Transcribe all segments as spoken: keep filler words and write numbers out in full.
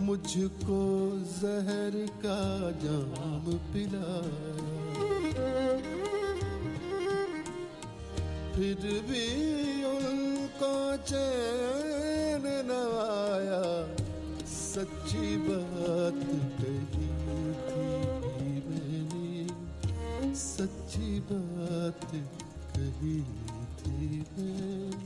मुझको जहर का जाम पिलाया, फिर भी उनको चैन न आया। सच्ची बात कही थी मैंने, सच्ची बात कही थी मैंने।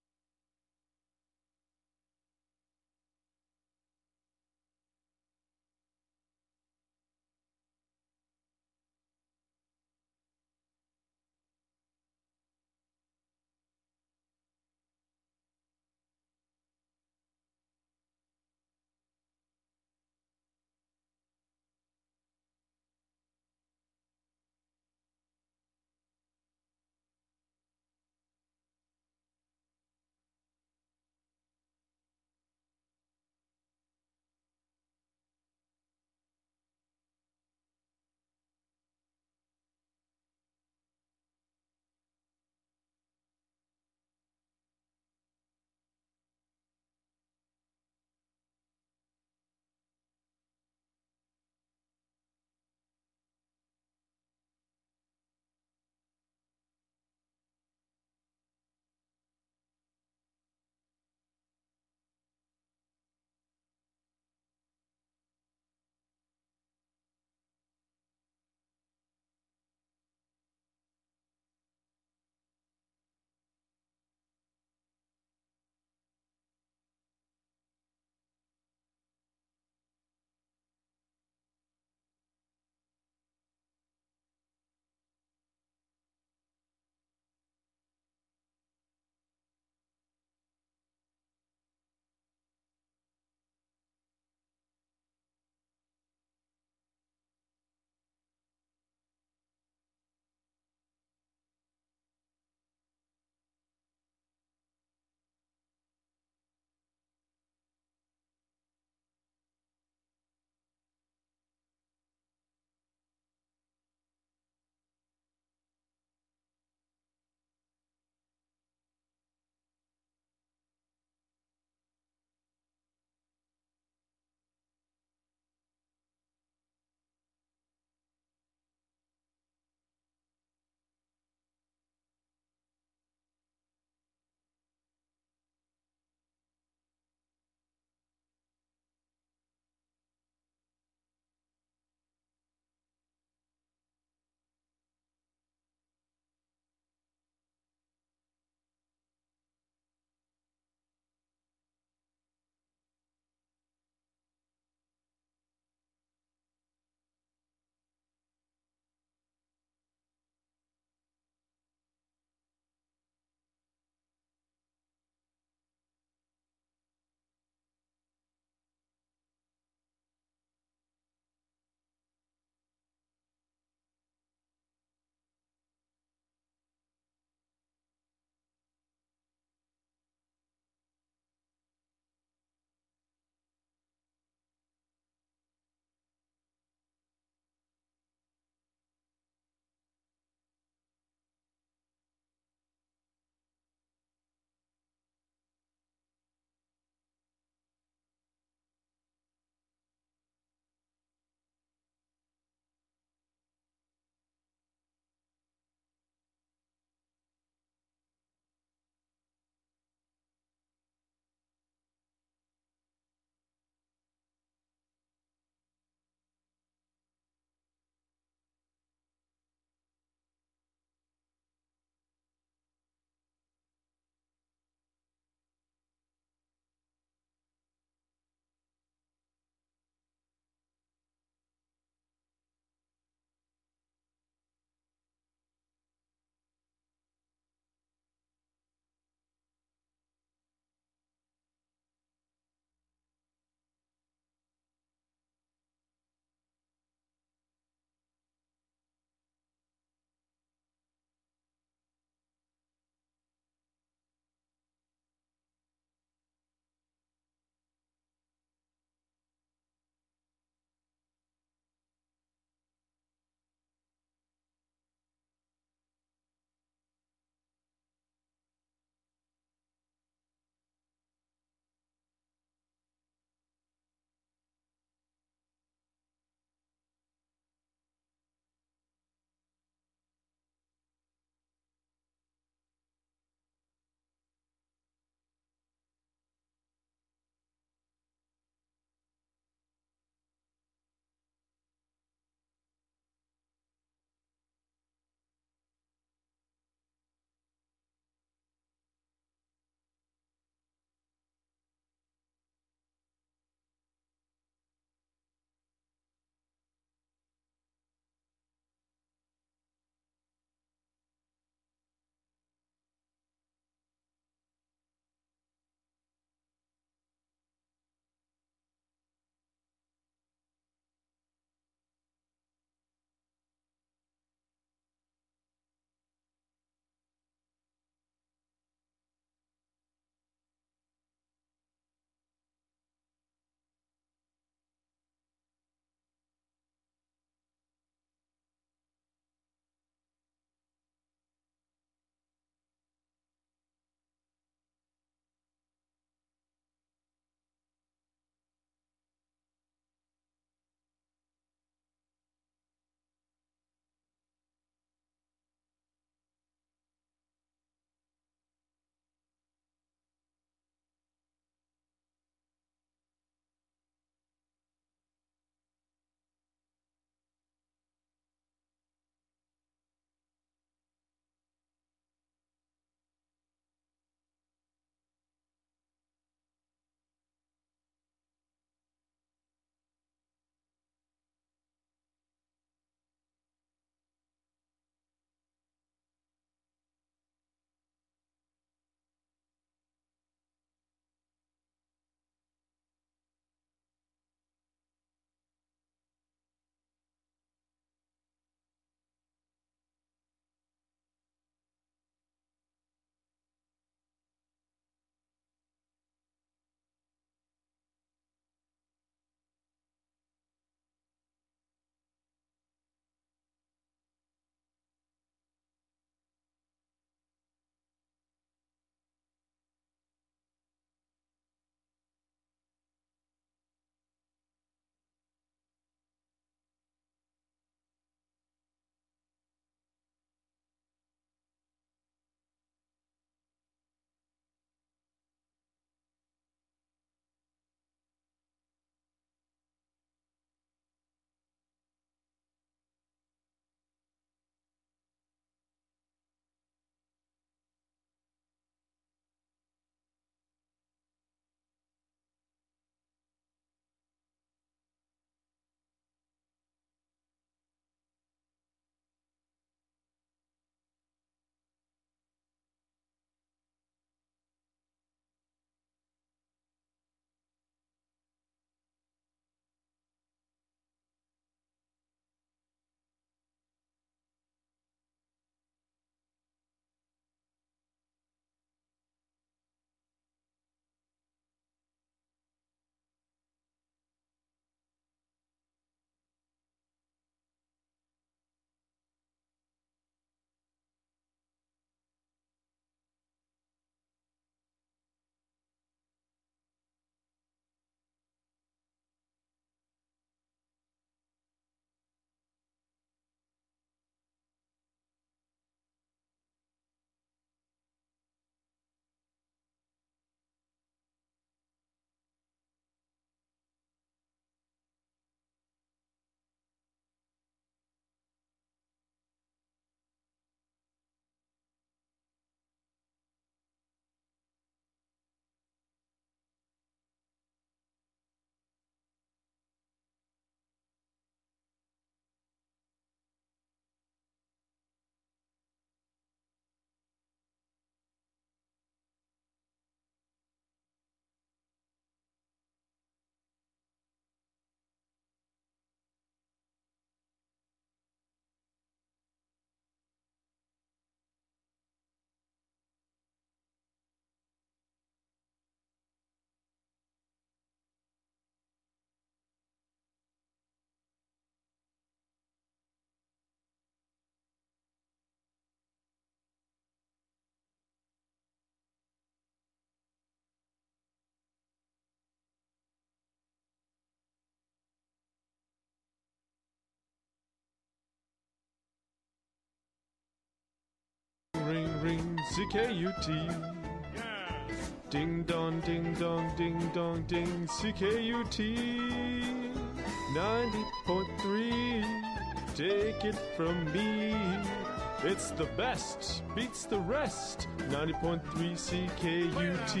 C K U T. Ding dong, ding dong, ding dong, ding. C K U T ninety point three. Take it from me. It's the best, beats the rest. ninety point three C K U T.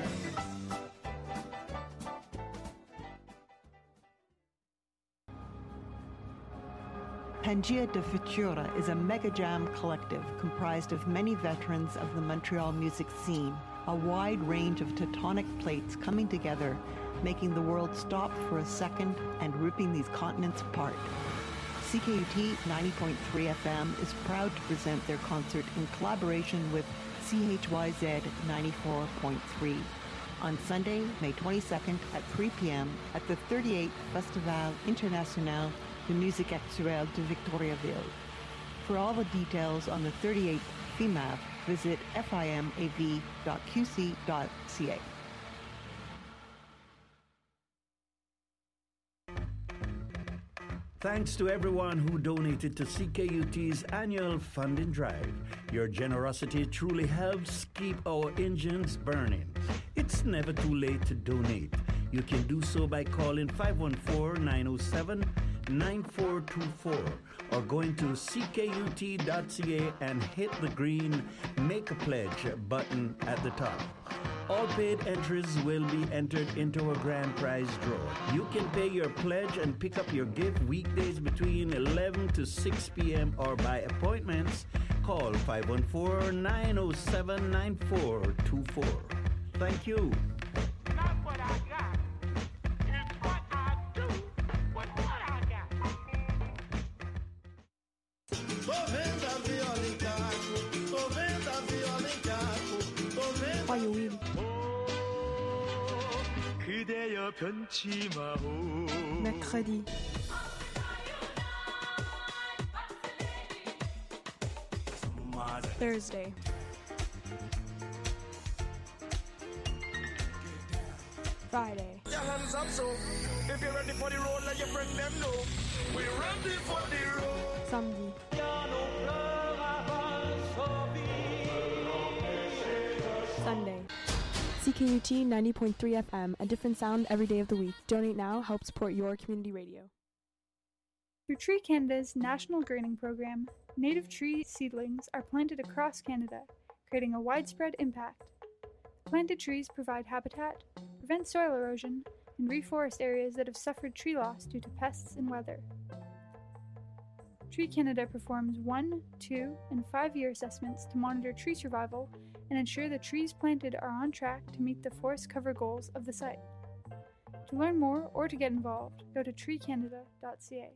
Pangaea de Futura is a mega jam collective comprised of many veterans of the Montreal music scene, a wide range of tectonic plates coming together, making the world stop for a second and ripping these continents apart. C K U T ninety point three F M is proud to present their concert in collaboration with C H Y Z ninety-four point three on Sunday, May twenty-second at three p.m. at the thirty-eighth Festival International de Musique Actuelle de Victoriaville. For all the details on the thirty-eighth F I M A V, visit fimav dot q c dot c a. Thanks to everyone who donated to C K U T's annual funding drive. Your generosity truly helps keep our engines burning. It's never too late to donate. You can do so by calling five one four, nine oh seven, nine four two four or going to c k u t dot c a and hit the green Make a Pledge button at the top. All paid entries will be entered into a grand prize draw. You can pay your pledge and pick up your gift weekdays between eleven to six p.m. or by appointments. Call five one four, nine oh seven, nine four two four. Thank you. Not what I got. It's what I do with what I got. Tô vendo a viola em caco, tô vendo a viola em caco, tô vendo. Why you win? 그대여 변치 마오. Mercredi. Thursday. Friday. Your hands up, so if you're ready for the road, let your friend them know. We're ready for the road. Samedi. Sunday. C K U T ninety point three F M, a different sound every day of the week. Donate now, help support your community radio. Through Tree Canada's national greening program, native tree seedlings are planted across Canada, creating a widespread impact. Planted trees provide habitat, prevent soil erosion, and reforest areas that have suffered tree loss due to pests and weather. Tree Canada performs one, two, and five-year assessments to monitor tree survival and ensure the trees planted are on track to meet the forest cover goals of the site. To learn more or to get involved, go to tree canada dot c a.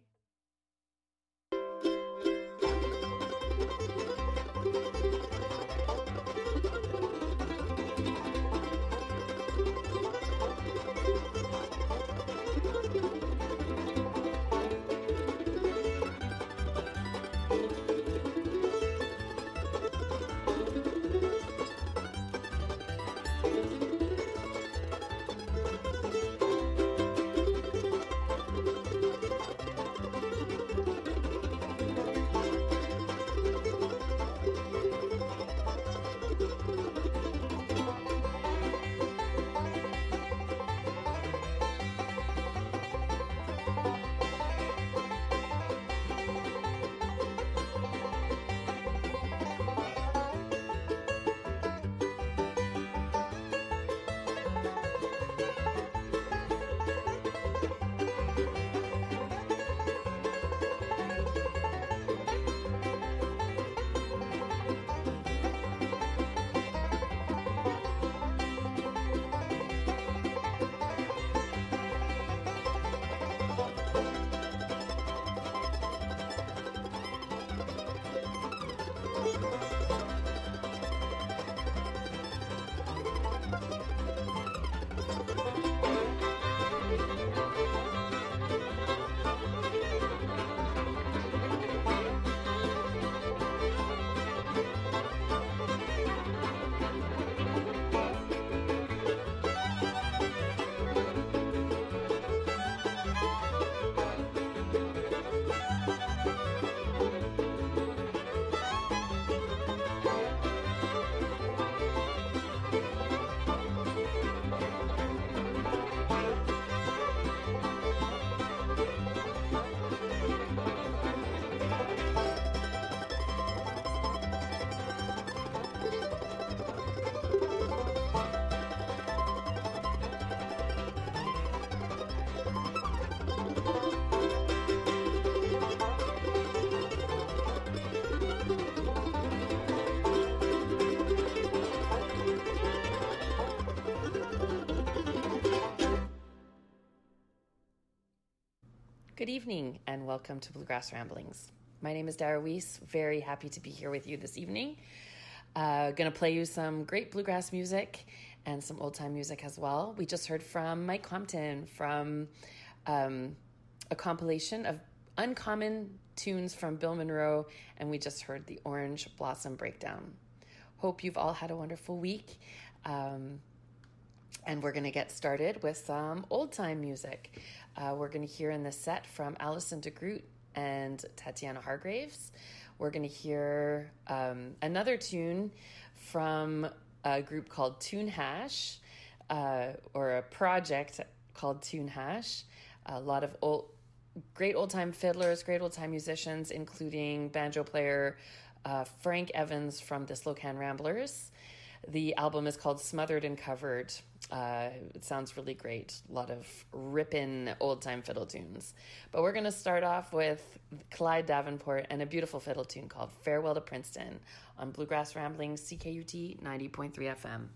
Good evening and welcome to Bluegrass Ramblings. My name is Dara Weiss. Very happy to be here with you this evening. Uh, gonna play you some great bluegrass music and some old time music as well. We just heard from Mike Compton from um, a compilation of uncommon tunes from Bill Monroe, and we just heard the Orange Blossom Breakdown. Hope you've all had a wonderful week. Um, and we're going to get started with some old-time music. Uh, we're going to hear in the set from Alison DeGroot and Tatiana Hargraves. We're going to hear um, another tune from a group called Tune Hash, uh, or a project called Tune Hash. A lot of old, great old-time fiddlers, great old-time musicians, including banjo player uh, Frank Evans from the Slocan Ramblers. The album is called Smothered and Covered. Uh, it sounds really great. A lot of ripping old-time fiddle tunes. But we're going to start off with Clyde Davenport and a beautiful fiddle tune called Farewell to Princeton on Bluegrass Ramblings, C K U T ninety point three F M.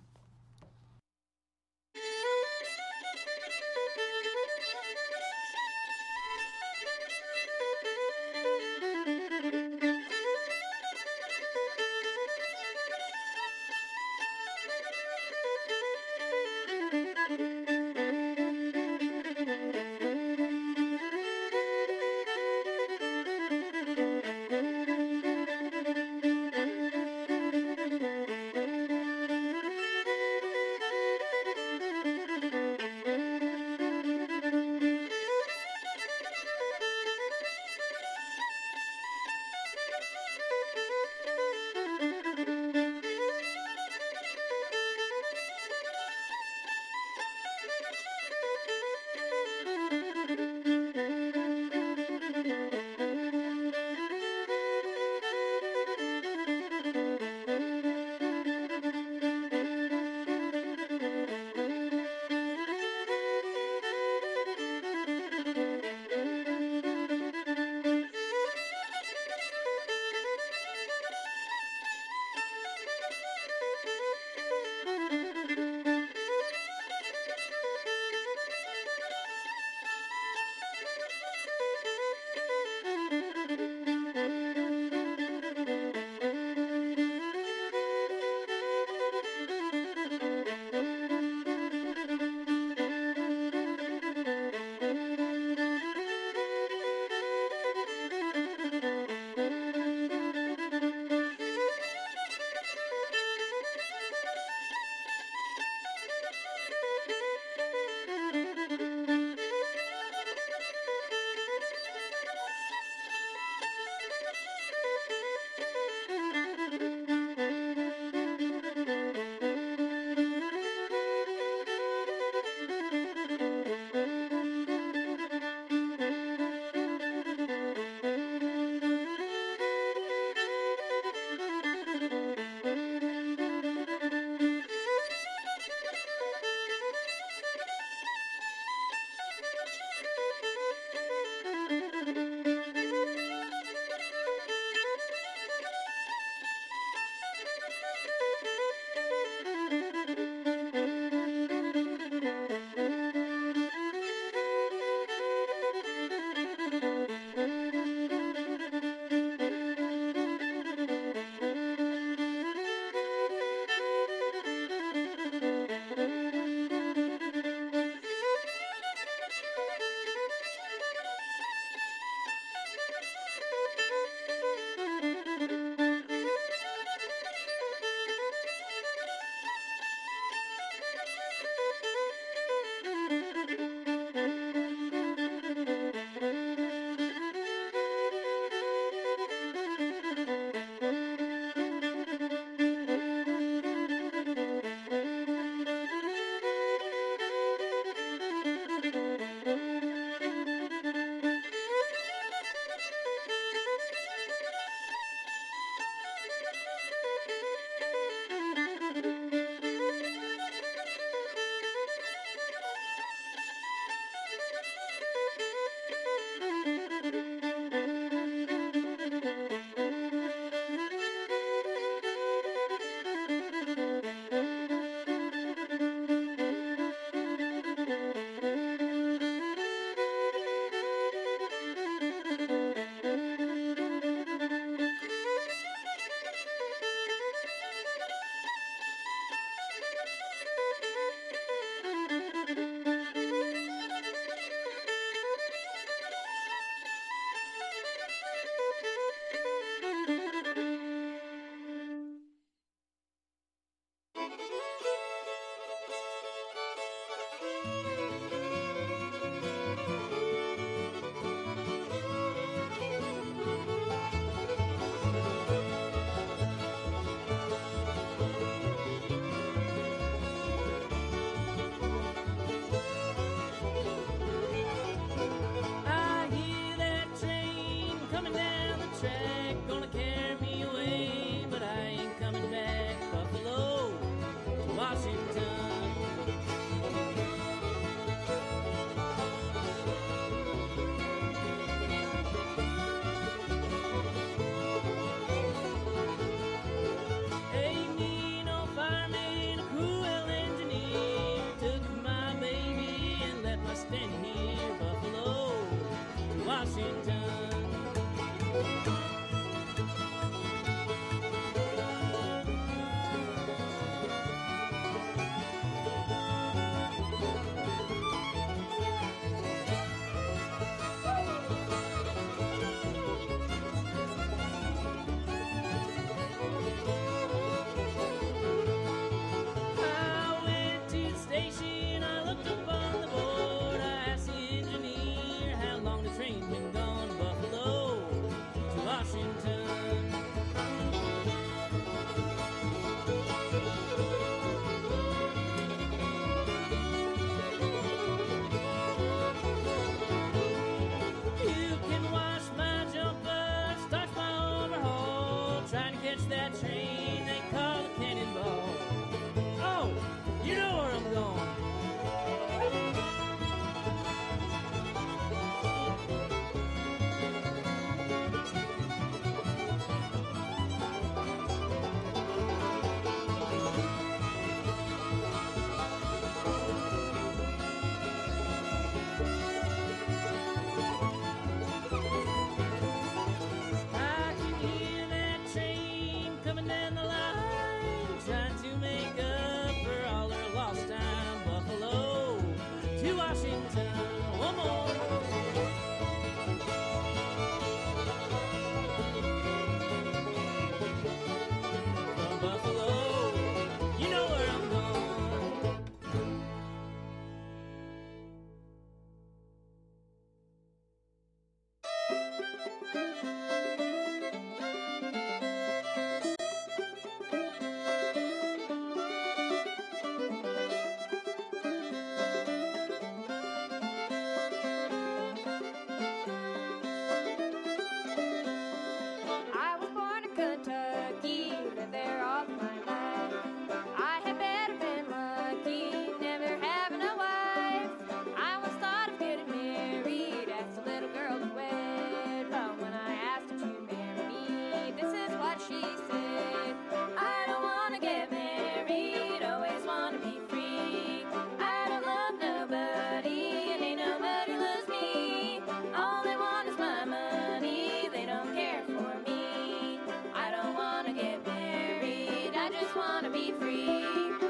just wanna be free.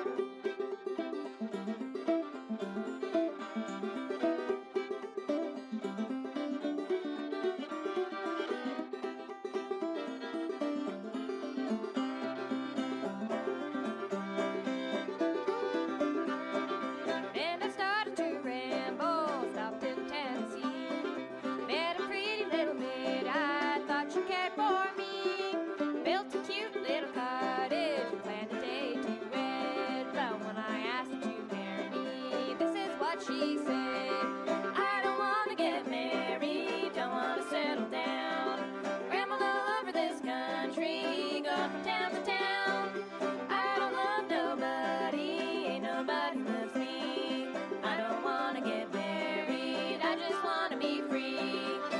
And I started to ramble, stopped in Tennessee. Met a pretty little maid, I thought she cared for me. Built a cute little cottage and planned a day to wed. But when I asked her to marry me, this is what she said. I don't wanna get married, don't wanna settle down. Ramble all over this country, go from town to town. I don't love nobody, ain't nobody loves me. I don't wanna get married, I just wanna be free.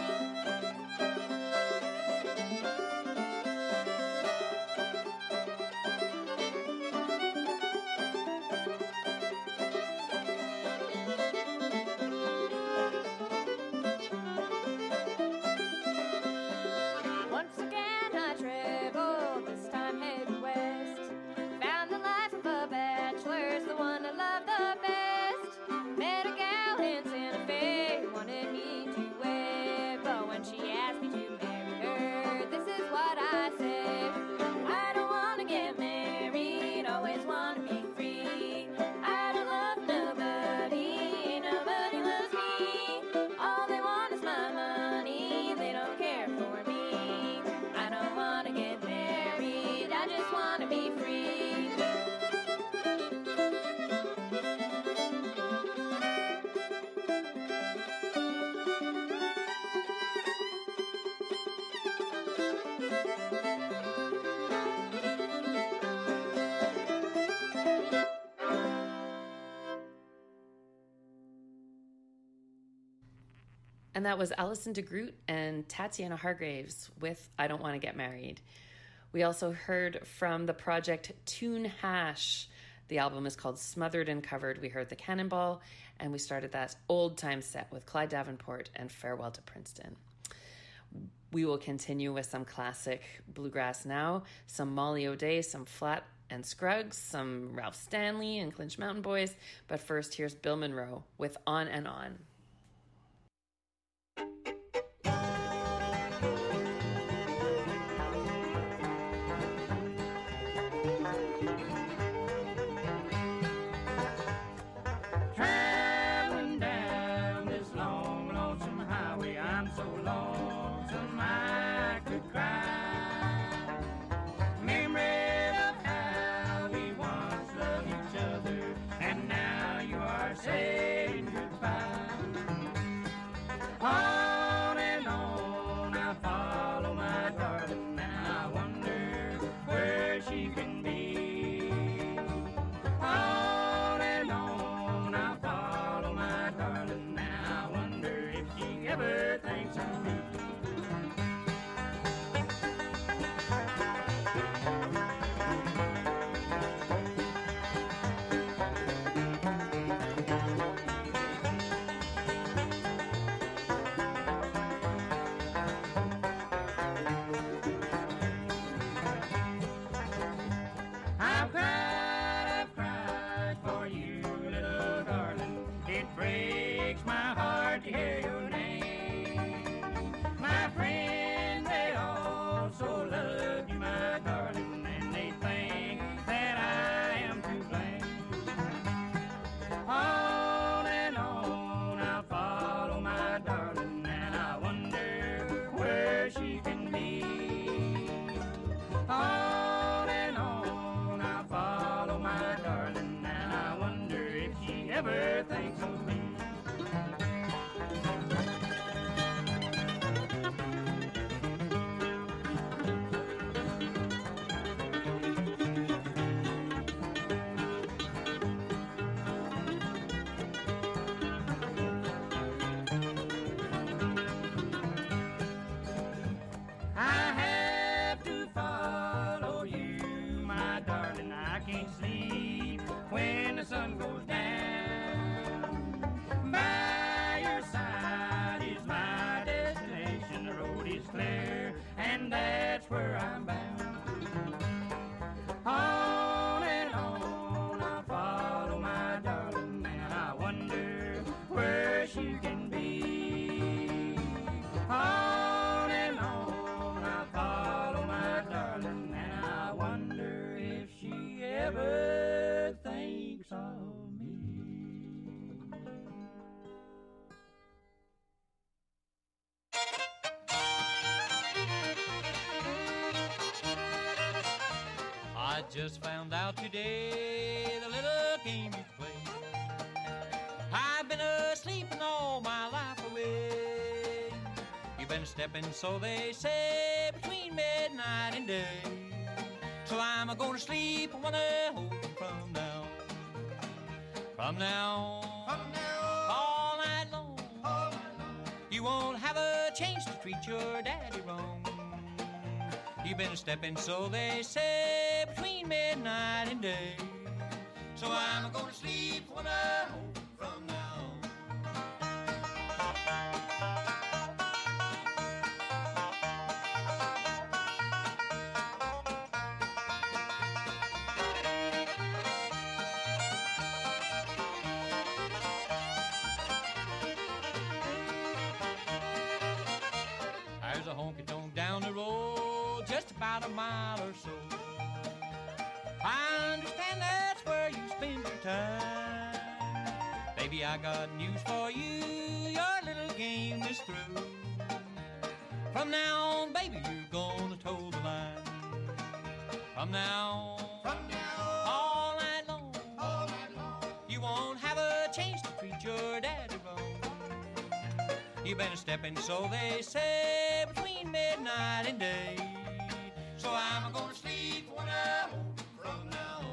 Once again I traveled, this time heading west. Found the life of a bachelor's the one I love the best. Met a gal in Santa Fe, wanted me to wed. But when she asked me to marry her, this is what I said. I don't wanna get married, always wanna be free. I don't love nobody, nobody loves me. All they want is my money, they don't care for me. I don't wanna get married, I just wanna be free. And that was Alison DeGroot and Tatiana Hargraves with I Don't Want to Get Married. We also heard from the project Tune Hash. The album is called Smothered and Covered. We heard the Cannonball, and we started that old time set with Clyde Davenport and Farewell to Princeton. We will continue with some classic bluegrass now, some Molly O'Day, some Flat and Scruggs, some Ralph Stanley and Clinch Mountain Boys. But first, here's Bill Monroe with On and On. Traveling down this long, lonesome highway, I'm so lonesome I could cry. Memory of how we once loved each other, and now you are saying goodbye. On and on I follow my darling, and I wonder where she can be. On and on I follow my darling, and I wonder if she ever thinks of me. I've cried, I've cried for you, little darling. It breaks my heart to hear your name. My friends, they also love you, my darling, and they think that I am to blame. On and on I follow my darling, and I wonder where she can be. On and on I follow my darling, and I wonder if she ever thinks of me. I have to follow you, my darling. I can't sleep when the sun goes down. By your side is my destination. The road is clear, and that's where I'm bound. Oh, ever thinks of me. I just found out today the little game you play. I've been asleep all my life away. You've been stepping, so they say, between midnight and day. So I'm gonna sleep when I hold you from now. From now, from now, all night long, all night long. You won't have a chance to treat your daddy wrong. You've been stepping, so they say, between midnight and day. So I'm gonna sleep when I hold you from now. There's a honky-tonk down the road, just about a mile or so. I understand that's where you spend your time. Baby, I got news for you, your little game is through. From now on, baby, you're gonna toe the line. From now on, from now on, all night long, all night long. You won't have a chance to treat your daddy wrong. You've been stepping, so they say, between midnight and day. So I'm gonna sleep when I hold you from now on.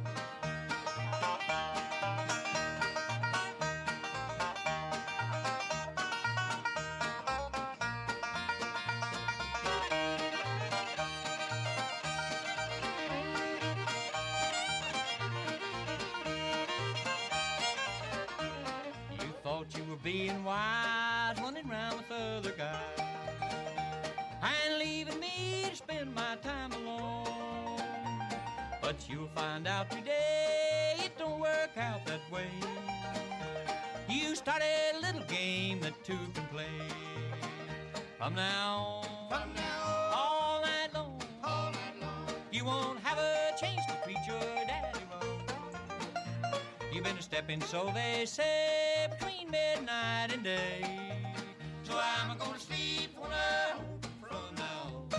You thought you were being wise, running around with other guys, and leaving me to spend my time alone. But you'll find out today it don't work out that way. You started a little game that two can play. From now on, from now on, all night long, all night long. You won't have a chance to treat your daddy wrong. You've been stepping, so they say, between midnight and day. So I'm gonna sleep when I hold you from now on.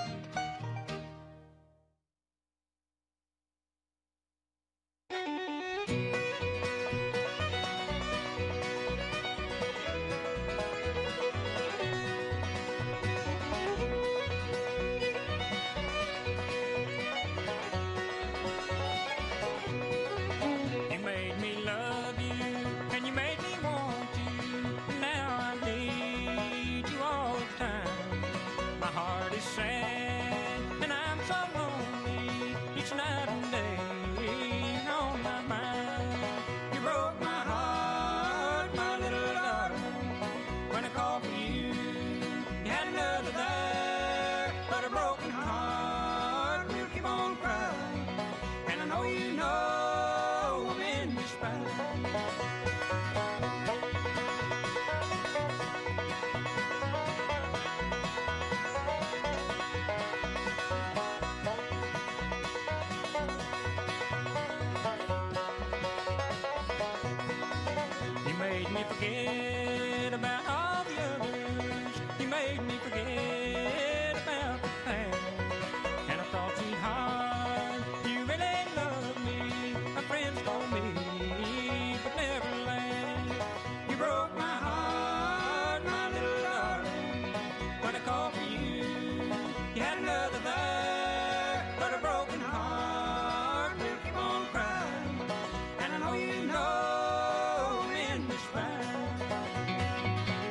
You made me love you, and you made me want you. Now I need you all the time. My heart is sad, and I'm so lonely. Each night and day on my mind. You broke my heart, my little darling. When I called for you, you had another there. But a broken heart will keep on crying. And I know you know I'm in your spine. You made me forget about all the others. You made me forget about the past. And I thought, sweetheart, you really loved me. My friends told me, but never last. You broke my heart, my little darling. When I called for you, you had another there. But a broken heart will keep on crying. And I know you know I'm in your spine.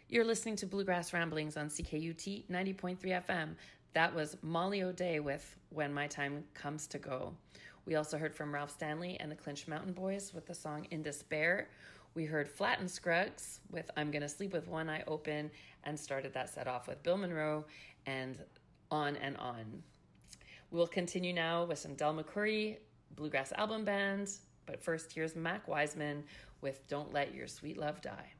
You're listening to Bluegrass Ramblings on C K U T ninety point three F M. That was Molly O'Day with When My Time Comes to Go. We also heard from Ralph Stanley and the Clinch Mountain Boys with the song In Despair. We heard Flatt and Scruggs with I'm Gonna Sleep With One Eye Open, and started that set off with Bill Monroe and On and On. We'll continue now with some Del McCoury Bluegrass Album Band, but first here's Mac Wiseman with Don't Let Your Sweet Love Die.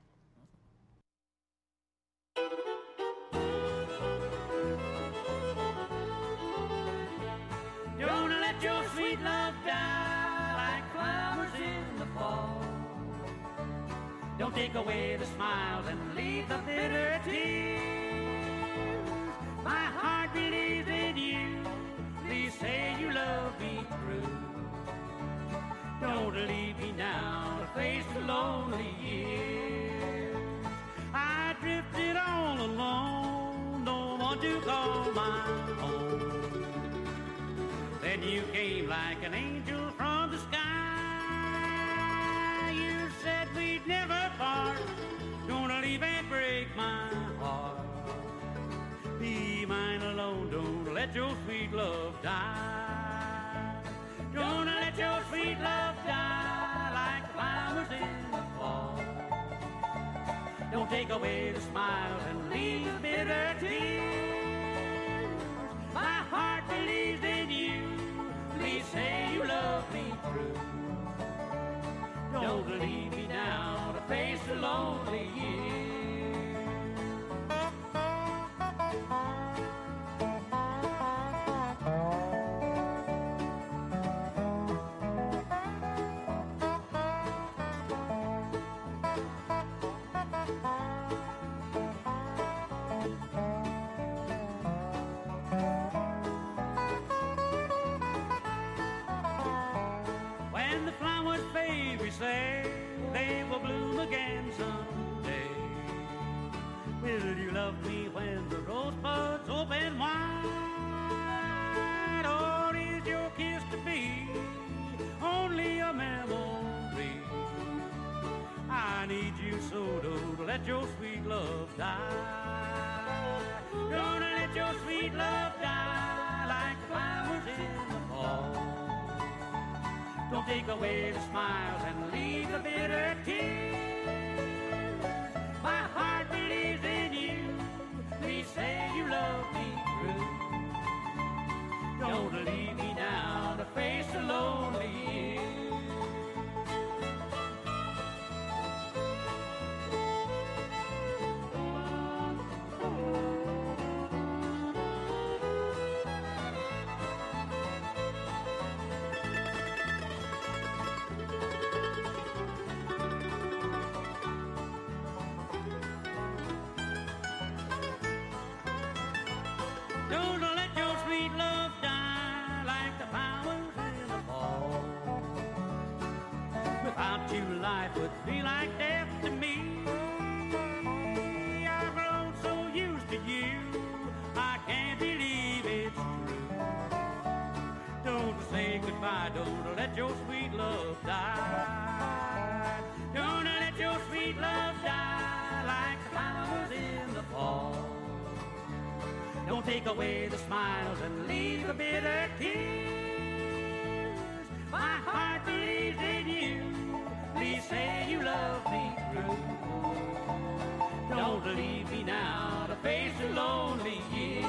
Don't let your sweet love die like flowers in the fall. Don't take away the smiles and leave the bitter tears. My heart believes in you. Please say you love me true. Don't leave me now to face the lonely years. I drifted all alone, no one to call my own. Then you came like an angel from the sky. You said we'd never part. Gonna leave and break my heart. Be mine alone, don't let your sweet love die. Don't let your sweet love die like flowers in the fall. Don't take away the smiles and leave the bitter tears. My heart believes in you. Please say you love me true. Don't leave me now to face the lonely years. When the flowers fade, we say they will bloom again someday. Will you love me when the rosebuds open wide? Or is your kiss to be only a memory? I need you so, don't let your sweet love die. Don't let your sweet love die like flowers in the fall. Don't take away the smiles and leave the bitter tears. My heart believes in you. Please say you love me true. Don't leave me now to face the lonely years. Don't let your sweet love die like the flowers in the fall. Without you, life would be like death to me. I've grown so used to you, I can't believe it's true. Don't say goodbye, don't let your sweet love die. Don't let your sweet love die like the flowers in the fall. Don't take away the smiles and leave the bitter tears. My heart believes in you. Please say you love me true. Don't leave me now to face the lonely years.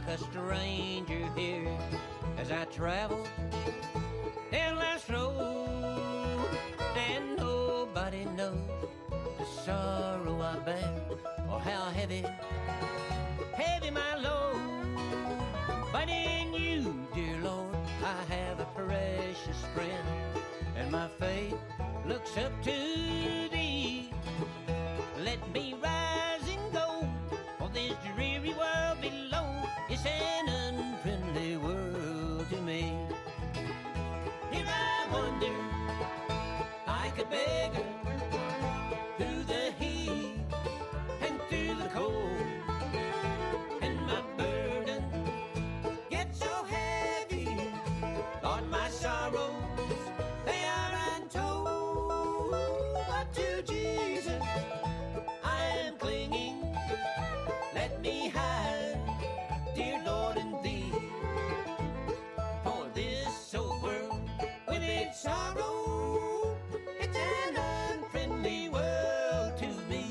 like a stranger here as I travel down last road, and nobody knows the sorrow I bear or how heavy, heavy my load. But in you, dear Lord, I have a precious friend, and my faith looks up to thee. Let me rise and go, for this dreary world below is an unfriendly world to me. Here I wander like a beggar through the heat and through the cold, and my burden gets so heavy, Lord, my sorrows, they are untold. But to Jesus I am clinging, let me hide, dear Lord, in thee. For this old world with its sorrow, it's an unfriendly world to me.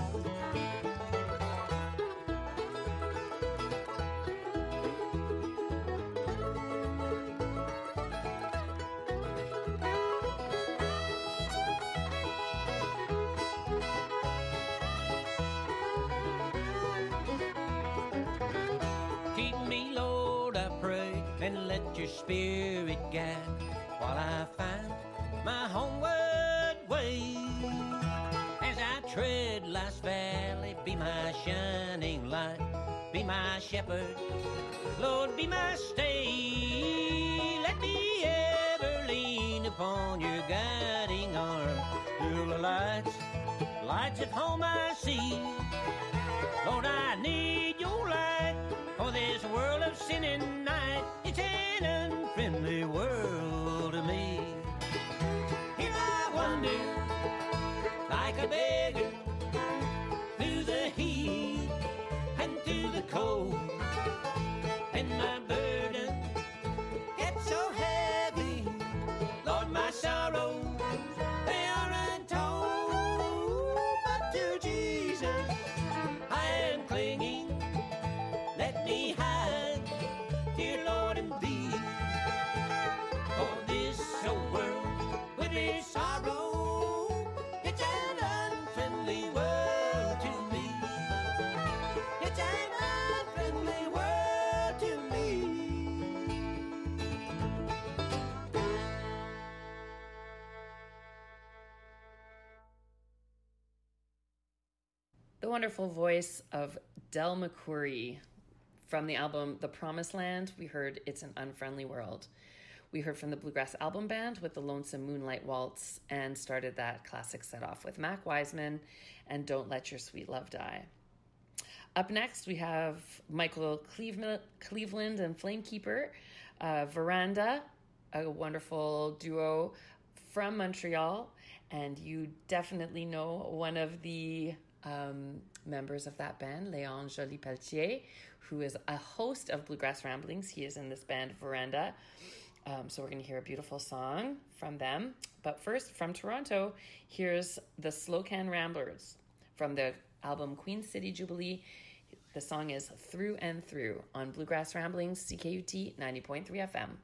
Keep me, Lord, I pray, and let your spirit guide while I find my homeward way. As I tread life's valley, be my shining light, be my shepherd, Lord, be my stay. Let me ever lean upon your guiding arm till the lights, lights of home I see. Lord, I need your light, for this world of sin and night, it's an unfriendly world to me. Here I wander like a beggar through the heat and through the cold, and my burden gets so heavy, Lord, my sorrows, they are untold. But to Jesus I am clinging, let me hide, dear Lord, in thee. For this old world with its sorrow, it's an unfriendly world to me. It's an unfriendly world to me. The wonderful voice of Del McCoury. From the album The Promised Land, we heard It's an Unfriendly World. We heard from the Bluegrass Album Band with the Lonesome Moonlight Waltz, and started that classic set off with Mac Wiseman and Don't Let Your Sweet Love Die. Up next, we have Michael Cleveland, Cleveland and Flamekeeper, uh, Veranda, a wonderful duo from Montreal, and you definitely know one of the um, members of that band, Léon Joly-Pelletier, who is a host of Bluegrass Ramblings. He is in this band, Veranda. Um, so we're going to hear a beautiful song from them. But first, from Toronto, here's the Slow Can Ramblers from the album Queen City Jubilee. The song is Through and Through on Bluegrass Ramblings, C K U T ninety point three F M.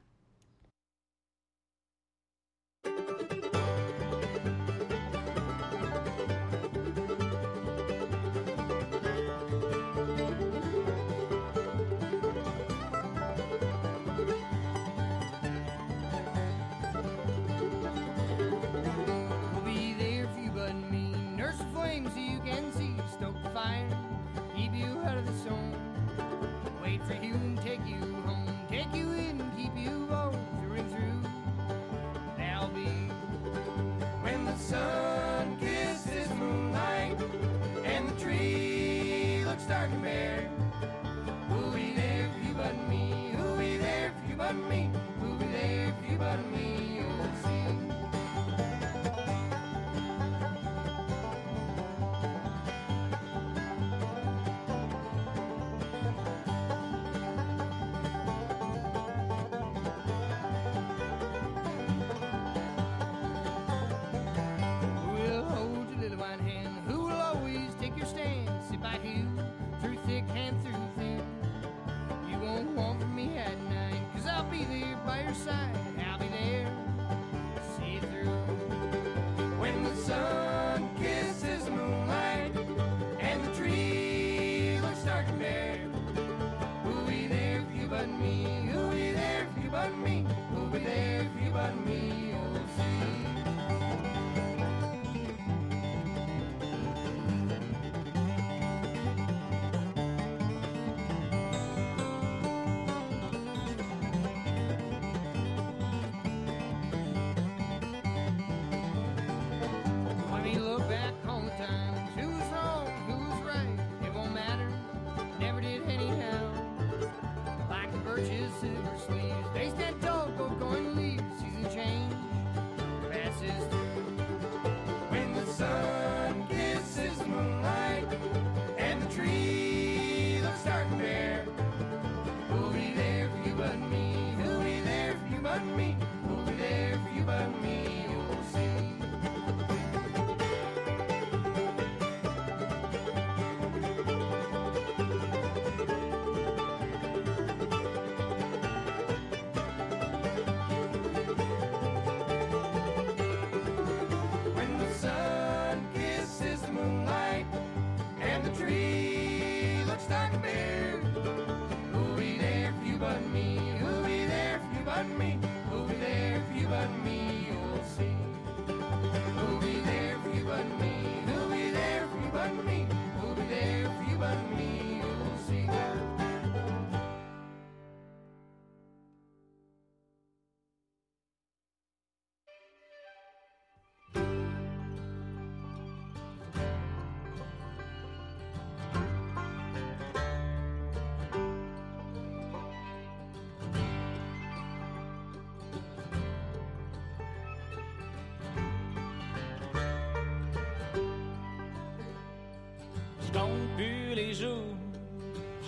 For you and take you home, take you in and keep you warm through and through. There'll be when the sun kisses moonlight and the tree looks dark and bare. Who'll be there for you but me? Who'll be there for you but me? Who'll be there for you but me? You'll see. Take your stand, sit by you, through thick and through thin.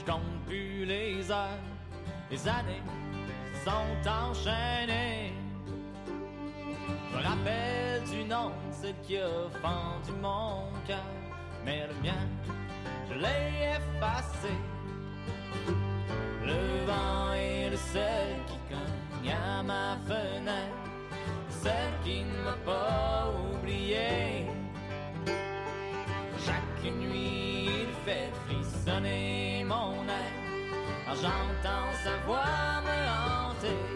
compte plus les heures, les années sont enchaînées. Je me rappelle du nom de celle qui a fendu mon cœur, mais le mien, je l'ai effacé. Le vent est le seul qui cogne à ma fenêtre, celle qui ne m'a pas oublié. Chaque nuit il fait frissonner mon être, quand j'entends sa voix me hanter.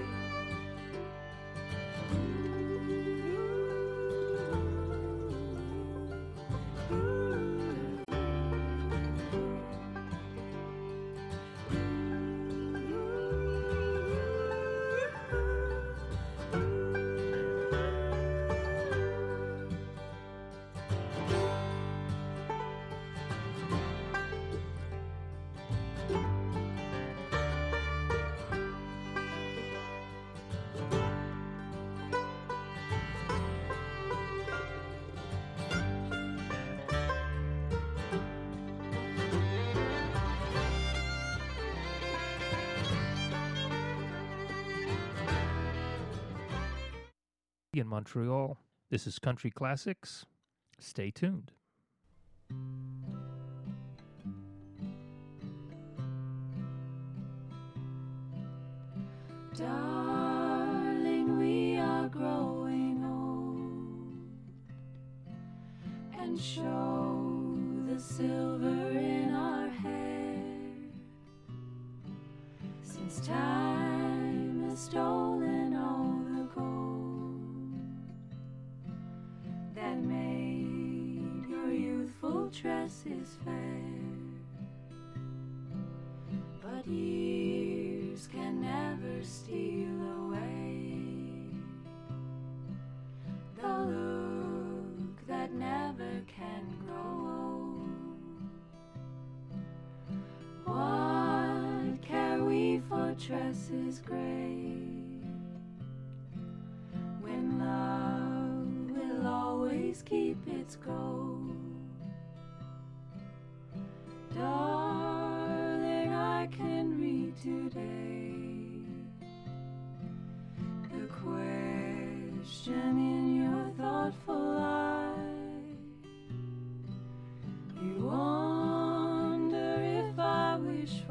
In Montreal, this is Country Classics. Stay tuned. Darling, we are growing old, and show the silver in our hair, since time has stolen all the gold that made your youthful tresses fair. But years can never steal away the look that never can grow old. What care we for tresses gray, when love will always keep its gold? Darling,